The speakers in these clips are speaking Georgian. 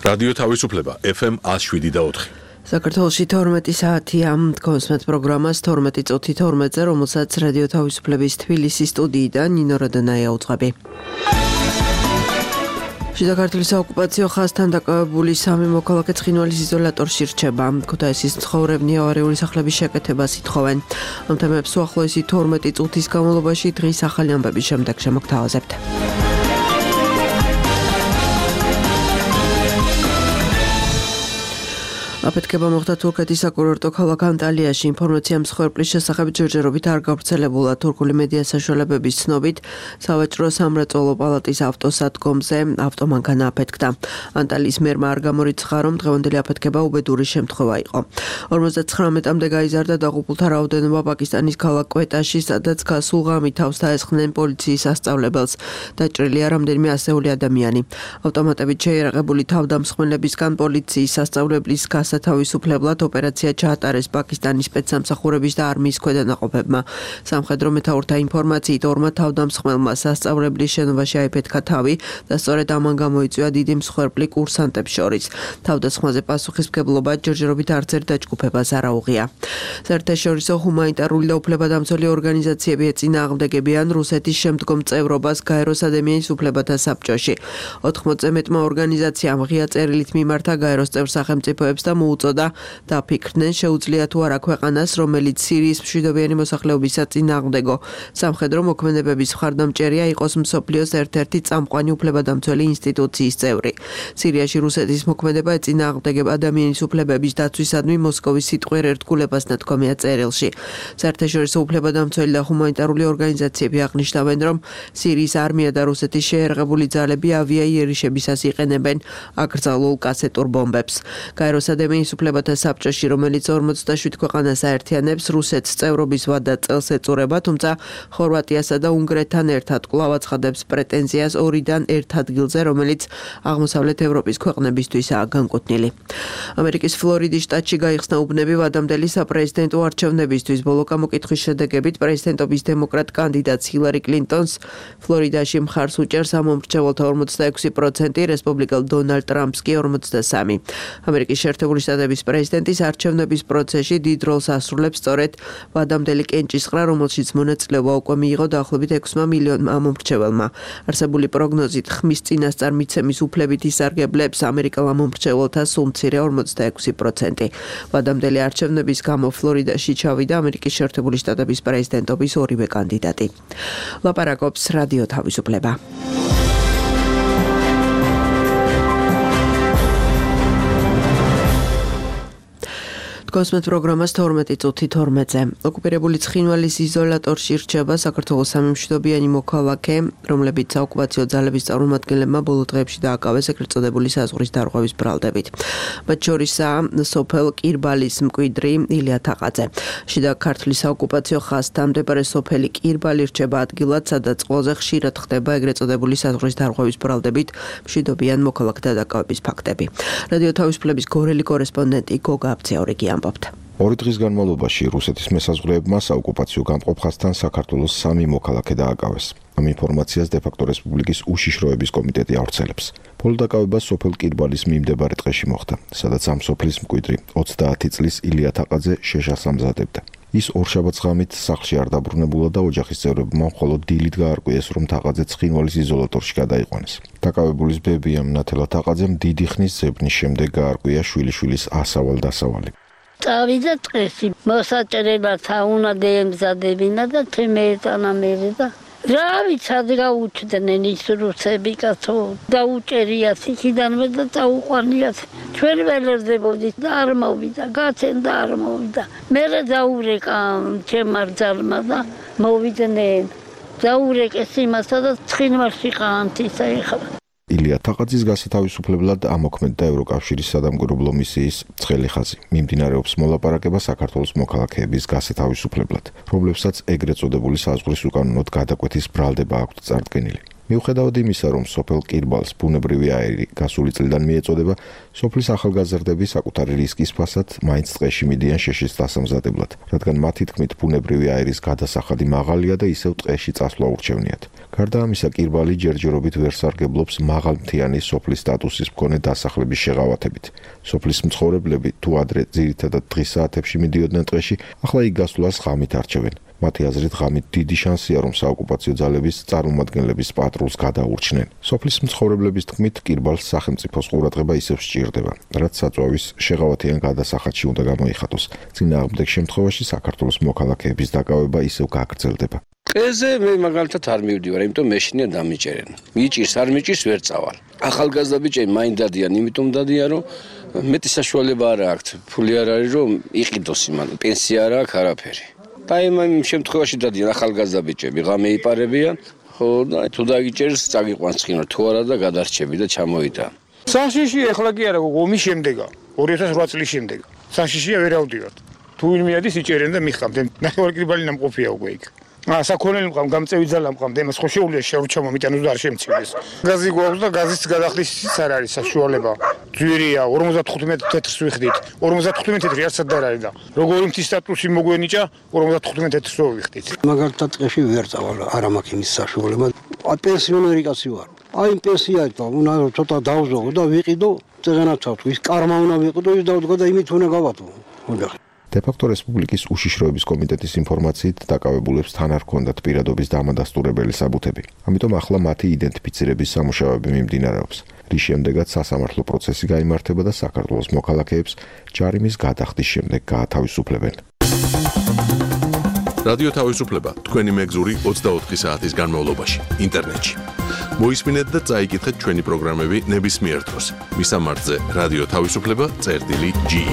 რადიო თავისუფლება FM 107.4. საქართველოში 12 საათია კონსმეთ პროგრამას 12 წუთი 12-ზე, რომელსაც რადიო თავისუფლების თბილისის სტუდიიდან ნინო როდონაია უძღვები. შიდა ქართლის საოკუპაციო ხაზთან დაკავებული 3 მოქალაქე ცხინვალის იზოლატორში რჩება. ქუთაისის მცხოვრებნი ავარიული სახლების შეკეთებას ითხოვენ. ამ თემებს უახლოესი 12 წუთის განმავლობაში დღის ახალი ამბების შემდეგ შემოგთავაზებთ. აფეთქება მოხდა თურქეთის საკურორტო ქალაქ ანტალიაში. ინფორმაცია მსხვერპლის შესახებ ჯერჯერობით არ გავრცელებულა. თურქული მედია საშუალებების ცნობით, სავაჭრო სამრეწველო პალატის ავტოსადგომზე ავტომანქანა აფეთქდა. ანტალიის მერმა არ გამორიცხა, რომ დღევანდელი აფეთქება უბედური შემთხვევა იყო. 59-მდე გაიზარდა დაღუპულთა რაოდენობა პაკისტანის ქალაქ კვეტაში, სადაც გასულ ღამით თავს დაესხნენ პოლიციის სასწავლებელს. დაჭრილია რამდენიმე ასეული ადამიანი. ავტომატებით შეიარაღებული თავდამსხმელებისგან პოლიციის სასწავლებლის თავისუფლებლად ოპერაცია ჩაატარეს პაკისტანის სპეცსამსახურების და არმიის ქვედანაყოფებმა. სამხედრო მეთაურთა ინფორმაციით, 2 თავდამსხმელმა სასწავლებლის შენობაში აიფეთქა თავი და სწორედ ამან გამოიწვია დიდი მსხვერპლი კურსანტებს შორის. თავდასხმაზე პასუხისმგებლობა ჯერჯერობით არც ერთ დაჯგუფებას არ აუღია. საერთაშორისო ჰუმანიტარული და უფლებადამცველი ორგანიზაციები ეწინააღმდეგებიან რუსეთის შემდგომ წევრობას გაეროს ადამიანის უფლებათა საბჭოში. 80-ზე მეტმა ორგანიზაციამ ღია წერილით მიმართა გაეროს წევრ სახელმწიფოებს და მოუწოდა დაფიქრდნენ შეუძლია თუ არა ქვეყანას, რომელიც სირიის მშვიდობიანი მოსახლეობისა წინააღმდეგო სამხედრო მოქმედებების მხარდამჭერია იყოს მსოფლიოს ერთ-ერთი წამყვანი უფლებადამცველი ინსტიტუციის წევრი. სირიაში რუსეთის მოქმედება ეწინააღმდეგება ადამიანის უფლებების დაცვისადმი მოსკოვის სიტყვიერ ერთგულებას ნათქვამია წერილში. საერთაშორისო უფლებადამცველი და ჰუმანიტარული ორგანიზაციები აღნიშნავენ, რომ სირიის არმია და რუსეთის შეიარაღებული ძალები ავიაიერიშებისას იყენებენ აკრძალულ კასეტურ ბომბებს. გაეროს ადამიანის უფლებათა საბჭოში, რომელიც 47 ქვეყანას აერთიანებს, რუსეთს წევრობის ვადა წელს ეწურება, თუმცა ხორვატიასა და უნგრეთთან ერთად კვლავ აცხადებს პრეტენზიას 2-დან 1 ადგილზე, რომელიც აღმოსავლეთ ევროპის ქვეყნებისთვისაა განკუთვნილი. ამერიკის ფლორიდის შტატში გაიხსნა უბნები ვადამდელი საპრეზიდენტო არჩევნებისთვის. ბოლო გამოკითხვის შედეგებით პრეზიდენტობის დემოკრატ კანდიდატს ჰილარი კლინტონს ფლორიდაში მხარს უჭერს ამომრჩეველთა 46%, რესპუბლიკელ დონალდ ტრამპს კი 43%. ამერიკის შეერთებული შტატების პრეზიდენტის არჩევნების პროცესში დიდ როლს ასრულებს სწორედ ვადამდელი კენჭისყრა, რომელშიც მონაწილეობა უკვე მიიღო დაახლოებით 6 მილიონმა ამომრჩეველმა. არსებული პროგნოზით ხმის წინასწარ მიცემის უფლებით ისარგებლებს ამერიკელ ამომრჩეველთა სულ მცირე 46%. ვადამდელი არჩევნების გამო ფლორიდაში ჩავიდა ამერიკის შეერთებული შტატების პრეზიდენტობის ორივე კანდიდატი. ლაპარაკობს რადიო თავისუფლება. კონსმეთ პროგრამას 12 წუთი 12-ზე. ოკუპირებული ცხინვალის იზოლატორში რჩება საქართველოს 3 მშვიდობიანი მოქალაქე, რომლებიც საოკუპაციო ძალების წარმომადგენლებმა ბოლო დღეებში დააკავეს ეგრეთ წოდებული საზღვრის დარღვევის ბრალდებით. მათ შორისაა სოფელ კირბალის მკვიდრი ილია თაყაძე. შიდა ქართლის საოკუპაციო ხაზთან მდებარე სოფელი კირბალი რჩება ადგილად, სადაც ყველაზე ხშირად ხდება ეგრეთ წოდებული საზღვრის დარღვევის ბრალდებით მშვიდობიან მოქალაქეთა დაკავების ფაქტები. რადიო თავისუფლების გორელი კორესპონდენტი გოგა აბცეორიგი ამბობს. 2 დღის განმავლობაში რუსეთის მესაზღვრეებმა საოკუპაციო გამყოფხასთან საქართველოს 3 მოქალაქე დააკავეს. ამ ინფორმაციას დე-ფაქტო რესპუბლიკის უშიშროების კომიტეტი ავრცელებს. ბოლო დაკავება სოფელ კირბალის მიმდებარე ტყეში მოხდა, სადაც ამ სოფლის მკვიდრი 30 წლის ილია თაყაძე შეშას ამზადებდა. ის ორშაბათს ღამით სახლში არ დაბრუნებულა და ოჯახის წევრებმა მხოლოდ დილით გაარკვიეს, რომ თაყაძე ცხინვალის იზოლატორში გადაიყვანეს. დაკავებულის ბებიამ ნათელა თაყაძემ დიდი ხნის ზებნის შემდეგ გაარკვია შვილიშვილის ასავალ-დასავალი. წავიდა ტყეში, მოსაჭრელად უნდა დაემზადებინა და თემეეტანა მერე და რა ვიცად გაუჩდნენ ის რუსები კაცო და უჭერიათ იქიდანვე და წაუყვანიათ. ჩვენ ველერდებოდით და არ მოვიდა, გაცენ და არ მოვიდა. მერე დაურეკა ჩემმა რძალმა და მოვიდნენ. დაურეკეს იმასა და ცხინვალში ყანთისა ეხლა. ილია თაყაძის გასათავისუფლებლად ამოქმედდა ევროკავშირის სადამკვირვებლო მისიის ცხელი ხაზი. მიმდინარეობს მოლაპარაკება საქართველოს მოქალაქეების გასათავისუფლებლად, რომლებსაც ეგრეთ წოდებული საზღვრის უკანონოდ გადაკვეთის ბრალდება აქვთ წარდგენილი. მიუხედავად იმისა, რომ სოფელ კირბალს ბუნებრივი აირი გასული წლიდან მიეწოდება, სოფლის ახალგაზრდები საკუთარი რისკის ფასად მაინც ტყეში მიდიან შეშის დასამზადებლად, რადგან მათი თქმით ბუნებრივი აირის გადასახადი მაღალია და ისევ ტყეში წასვლა ურჩევნიათ. გარდა ამისა, კირბალი ჯერჯერობით ვერ სარგებლობს მაღალმთიანი სოფლის სტატუსის მქონე დასახლების შეღავათებით. სოფლის მცხოვრებლები თუ ადრე ძირითადად დღის საათებში მიდიოდნენ ტყეში, ახლა იქ გასვლას ღამით არჩევენ. მათი აზრით, ღამით დიდი შანსია, რომ საოკუპაციო ძალების წარმომადგენლების პატრულს გადაურჩნენ. სოფლის მცხოვრებლების თქმით, კირბალს სახელმწიფოს ყურადღება ისევ სჭირდება, რაც საწვავის შეღავათიან გადასახადში უნდა გამოიხატოს. წინააღმდეგ შემთხვევაში საქართველოს მოქალაქეების დაკავება ისევ გაგრძელდება. ტყეზე მე მაგალითად არ მივდივარ, იმიტომ მეშინია დამიჭერენ. მიჭირს, არ მიჭირს, ვერ წავალ. ახალგაზრდა ბიჭები მაინც დადიან, იმიტომ დადიან, რომ მეტი საშუალება არ აქვს. ფული არ არის, რომ იყიდოს იმან. პენსია არ აქვს, არაფერი. და იმ შემთხვევაში დადიან ახალგაზრდა ბიჭები, ღამე იპარებიან, ხო და თუ დაგიჭერს, წაგიყვანს ცხინვალ, თუ არა და გადარჩები და ჩამოიტან. საშიში ეხლა კი არა, ომის შემდეგა, 2008 წლის შემდეგ. საშიშია ვერ ავდივართ. თუ ვინმე ადის იჭერენ და მიხამთ. ნახევარკრიბალი ნამყოფია უკვე იქ. საკონელი მყავ, გამწევი ძალა მყავ, ამას ხო შეუძლია შეურჩა მომიტანოს და არ შემცირდეს. გაზი გვაქვს და გაზის გადახდისიც არ არის საშუალება. ძვირია, 55 თეთრს ვიხდით. 55 თეთრი არცად არ არის და როგორი მთის სტატუსი მოგვენიჭა, 55 თეთრს ვიხდით. მაგალითად ტყეში ვერ წავალ, არ მაქვს იმის საშუალება. პენსიონერი კაცი ვარ. აი პენსია და უნდა ცოტა დავზოგო და ვიყიდო წეგანაცავთ. ის კარმა უნდა ვიყიდო, ის დავდგა და იმით უნდა გავატო. დე-ფაქტო რესპუბლიკის უშიშროების კომიტეტის ინფორმაციით დაკავებულებს თან არ ჰქონდათ პირადობის დამადასტურებელი საბუთები. ამიტომ ახლა მათი იდენტიფიცირების სამუშაოები მიმდინარეობს. რის შემდეგაც სასამართლო პროცესი გაიმართება და საქართველოს მოქალაქეებს ჯარიმის გადახდის შემდეგ გაათავისუფლებენ. რადიო თავისუფლება თქვენი მეგზური 24 საათის განმავლობაში ინტერნეტში. მოისმინეთ და წაიკითხეთ ჩვენი პროგრამები ნებისმიერ დროს. მისამართზე რადიო თავისუფლება.ge.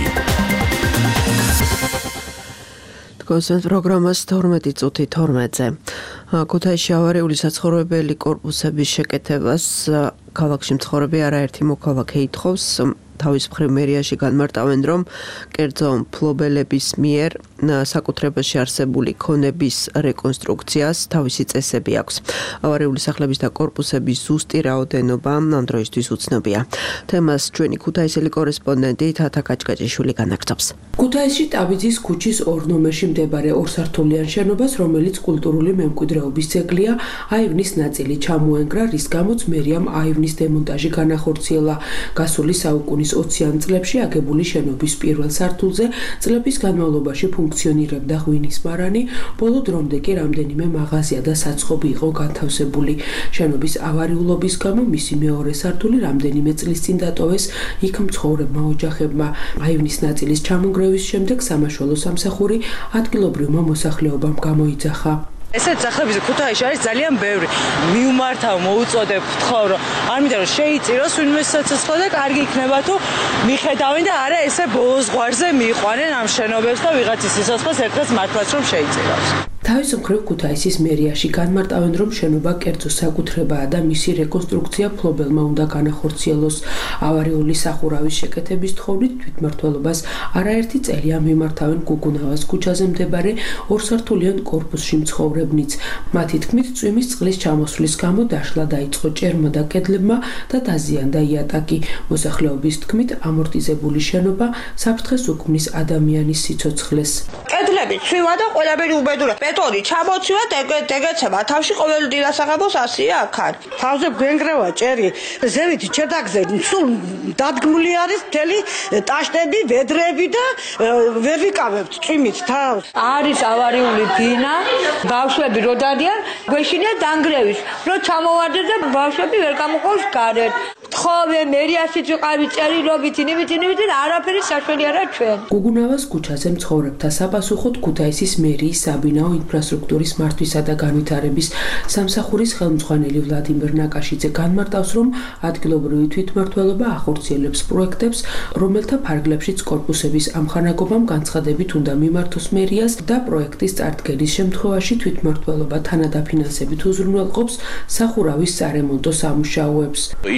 კონსერტ პროგრამას 12 წუთი 12-ზე. ქუთაისში ავარიული საცხოვრებელი კორპუსების შეკეთებას ქალაქში მცხოვრები არაერთი მოქალაქე ითხოვს. თავის მხრივ მერიაში განმარტავენ, რომ კერძო მფლობელების მიერ საკუთრებაში არსებული ქონების რეკონსტრუქციას თავისი წესები აქვს. ავარიული სახლების და კორპუსების ზუსტი რაოდენობა ამ დროისთვის უცნობია. თემას ჩვენი ქუთაისელი კორესპონდენტი თათა კაჭკაჭიშვილი განაგრძობს. ქუთაისში ტაბიძის ქუჩის 2 ნომერში მდებარე ორსართულიან შენობას, რომელიც კულტურული მემკვიდრეობის ძეგლია, აივნის ნაწილი ჩამოენგრა, რის გამოც მერიამ აივნის დემონტაჟი განახორციელა. გასული საუკუნის 20-იან წლებში აგებული შენობის პირველ სართულზე წლების განმავლობაში ფუნქციონირებდა ღვინის მარანი, ბოლო დრომდე კი რამდენიმე მაღაზია და საწყობი იყო განთავსებული. შენობის ავარიულობის გამო მისი მეორე სართული რამდენიმე წლის წინ დატოვეს იქ მცხოვრებმა ოჯახებმა. აივნის ნაწილის ჩამონგრევის შემდეგ სამაშველო სამსახური ადგილობრივმა მოსახლეობამ გამოიძახა. ესეთ სახლების ქუთაისში არის ძალიან ბევრი. მიუმართავ, მოუწოდებ, ვთხოვ, რომ არ მინდა რომ შეიწიროს ვინმე სიცოცხლე და კარგი იქნება თუ მიხედავენ და არა ესე ბოლოს ზღვარზე მიიყვანენ ამ შენობებს და ვიღაცის სიცოცხლეს ერთადაც მართლაც რომ შეიწიროს. თავის მხრივ ქუთაისის მერიაში განმარტავენ, რომ შენობა კერძო საკუთრებაა და მისი რეკონსტრუქცია მფლობელმა უნდა განახორციელოს. ავარიული სახურავის შეკეთების თხოვნით თვითმმართველობას არაერთი წელია მიმართავენ გუგუნავას ქუჩაზე მდებარე ორსართულიან კორპუსში მცხოვრებნიც. მათი თქმით, წვიმის წყლის ჩამოსვლის გამო დაშლა დაიწყო ჭერმა და კედლებმა და დაზიანდა იატაკი. მოსახლეობის თქმით, ამორტიზებული შენობა საფრთხეს უქმნის ადამიანის სიცოცხლეს. კედლები ცვივა და ყველაფერი უბედურა. ბეტონი ჩამოცვივა დეგეცება თავში ყოველდღე დასახებოს ასია აქ. თავზე გენგრევა ჭერი, ზევით ჩერდაგზე სულ დადგმული არის მთელი ტაშტები, ვედრები და ვერ ვიკავებთ წვიმით თავს. არის ავარიული ფინა, ბავშვები რო დადიან, გვეშინია დანგრევის. რო ჩამოვარდეთ და ბავშვები ვერ გამოყავს გარეთ. თხოვე მერიაშიც ვიყავი წერილობით, იმით, არაფერი საშველი არა ჩვენ. გუგუნავას ქუჩაზე მცხოვრებთა საპასუხოდ ქუთაისის მერიის საბინაო ინფრასტრუქტურის მართვისა და განვითარების სამსახურის ხელმძღვანელი ვლადიმერ ნაკაშიძე განმარტავს, რომ ადგილობრივი თვითმმართველობა ახორციელებს პროექტებს, რომელთა ფარგლებშიც კორპუსების ამხანაგობამ განცხადებით უნდა მიმართოს მერიას და პროექტის წარდგენის შემთხვევაში თვითმმართველობა თანადაფინანსებით უზრუნველყოფს სახურავის სარემონტო სამუშაოებს. იმ შემთხვევაში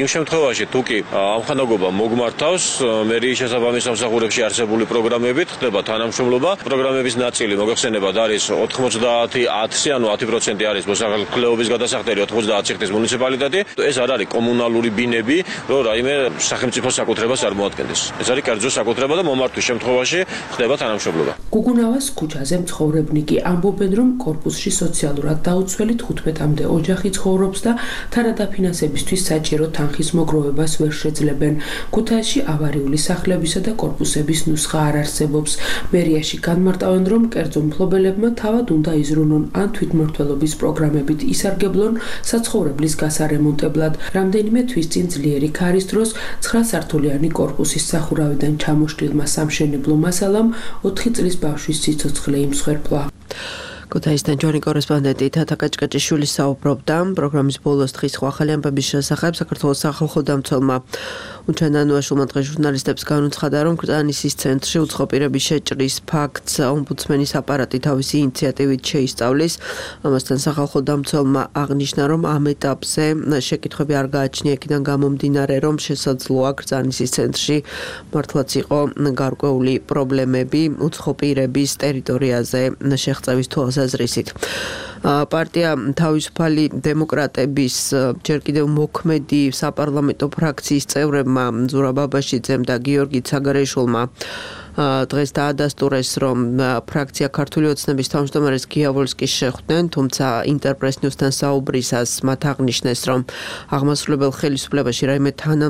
შემთხვევაში თუ კი ამხანაგობა მოგმართავს მერიის შესაბამის სამსახურებში არსებული პროგრამებით ხდება თანამშრომლობა. პროგრამების ნაწილი მოგეხსენებათ არის 90-10-ი, ანუ 10% არის მოსახლეობის გადასახდელი, 90-ი ხდის მუნიციპალიტეტი. ეს არ არის კომუნალური ბინები, რომ რაიმე სახელმწიფო საკუთრებას არ მოადგენდეს. ეს არის კერძო საკუთრება და მომართვის შემთხვევაში ხდება თანამშრომლობა. გუგუნავას ქუჩაზე მცხოვრებნიკი ამბობენ, რომ კორპუსში სოციალურად დაუცველი 15-მდე ოჯახი ცხოვრობს და თანადაფინანსებისთვის საჭირო თანხის მოგროვებას ვერ შეძლებენ. ქუთაისში ავარიული სახლებისა და კორპუსების ნუსხა არ არსებობს. მერიაში განმარტავენ, რომ კერძო მფლობელებმა თავად უნდა იზრუნონ ან თვითმმართველობის პროგრამებით ისარგებლონ საცხოვრებლის გასარემონტებლად. რამდენიმე თვის წინ ძლიერი ქარის დროს 9 სართულიანი კორპუსის სახურავიდან ჩამოშლილმა სამშენებლო მასალამ 4 წლის ბავშვის სიცოცხლე იმსხვერპლა. ქუთაისთან ჩვენი კორესპონდენტი თათა კაჭკაჭიშვილი საუბრობდა პროგრამის ბოლოს დღის ახალი ამბების შესახებ. საქართველოს სახალხო დამცველმა უჩანანუაშულმა დღეს ჟურნალისტებს განუცხადა, რომ კრწანისის ცენტრში უცხო პირების შეჭრის ფაქტს ომბუდსმენის აპარატი თავისი ინიციატივით შეისწავლის. ამასთან სახალხო დამცველმა აღნიშნა, რომ ამ ეტაპზე შეკითხვები არ გააჩნია იქიდან გამომდინარე, რომ შესაძლოა კრწანისის ცენტრში მართლაც იყო გარკვეული პრობლემები უცხო პირების ტერიტორიაზე შეღწევის თვალსაზრისით. პარტია თავისუფალი დემოკრატების ჯერ კიდევ მოქმედი საპარლამენტო ფრაქციის წევრებმა ზურაბ ბაბაშიძემ და გიორგი ცაგარეიშვილმა დღეს დაადასტურეს, რომ ფრაქცია ქართული ოცნების თავმჯდომარეს გიავოლსკის შეხვდნენ, თუმცა ინტერპრეს ნიუსთან საუბრისას მათ აღნიშნეს, რომ აღმასრულებელ ხელისუფლებაში რაიმე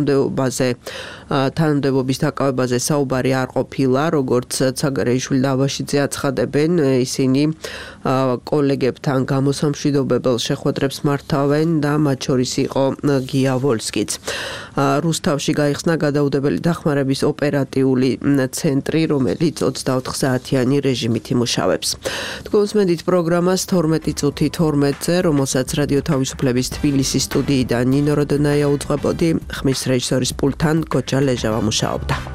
თანამდებობის დაკავებაზე საუბარი არ ყოფილა, როგორც ცაგარეიშვილი და ბაბაშიძე აცხადებენ, ისინი კოლეგებთან გამოსამშვიდობებელ შეხვედრებს მართავენ და მათ შორის იყო გიავოლსკიც. რუსთავში გაიხსნა გადაუდებელი დახმარების ოპერატიული ცენტრი, რომელიც 24 საათიანი რეჟიმით იმუშავებს. თქვენს მედით პროგრამას 12 წუთი 12-ზე, რომელსაც რადიო თავისუფლების თბილისის სტუდიიდან ნინო როდონაია უძღვებოდი, ხმის რეჟისორის პულტთან გოჯა ლეჟავა მუშაობდა.